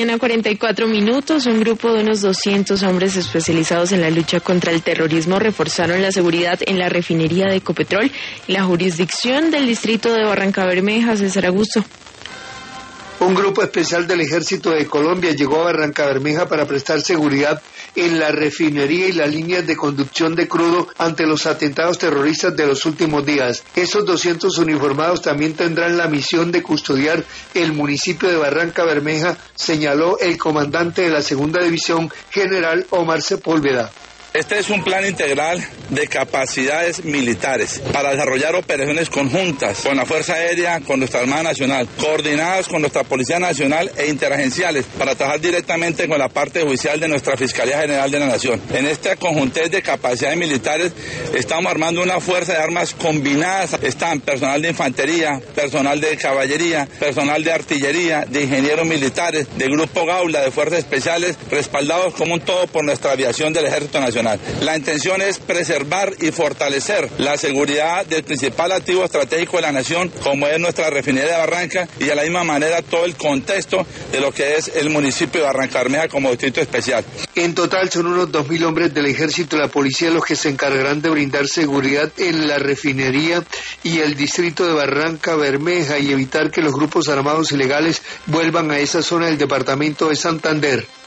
En 44 minutos, un grupo de unos 200 hombres especializados en la lucha contra el terrorismo reforzaron la seguridad en la refinería de Ecopetrol y la jurisdicción del distrito de Barrancabermeja. César Augusto. Un grupo especial del Ejército de Colombia llegó a Barrancabermeja para prestar seguridad en la refinería y las líneas de conducción de crudo ante los atentados terroristas de los últimos días. Esos 200 uniformados también tendrán la misión de custodiar el municipio de Barrancabermeja, señaló el comandante de la Segunda División, general Omar Sepúlveda. Este es un plan integral de capacidades militares para desarrollar operaciones conjuntas con la Fuerza Aérea, con nuestra Armada Nacional, coordinadas con nuestra Policía Nacional e interagenciales para trabajar directamente con la parte judicial de nuestra Fiscalía General de la Nación. En esta conjuntez de capacidades militares estamos armando una fuerza de armas combinadas. Están personal de infantería, personal de caballería, personal de artillería, de ingenieros militares, de Grupo Gaula, de Fuerzas Especiales, respaldados como un todo por nuestra aviación del Ejército Nacional. La intención es preservar y fortalecer la seguridad del principal activo estratégico de la nación, como es nuestra refinería de Barranca, y de la misma manera todo el contexto de lo que es el municipio de Barrancabermeja como distrito especial. En total son unos 2.000 hombres del Ejército y la Policía los que se encargarán de brindar seguridad en la refinería y el distrito de Barrancabermeja y evitar que los grupos armados ilegales vuelvan a esa zona del departamento de Santander.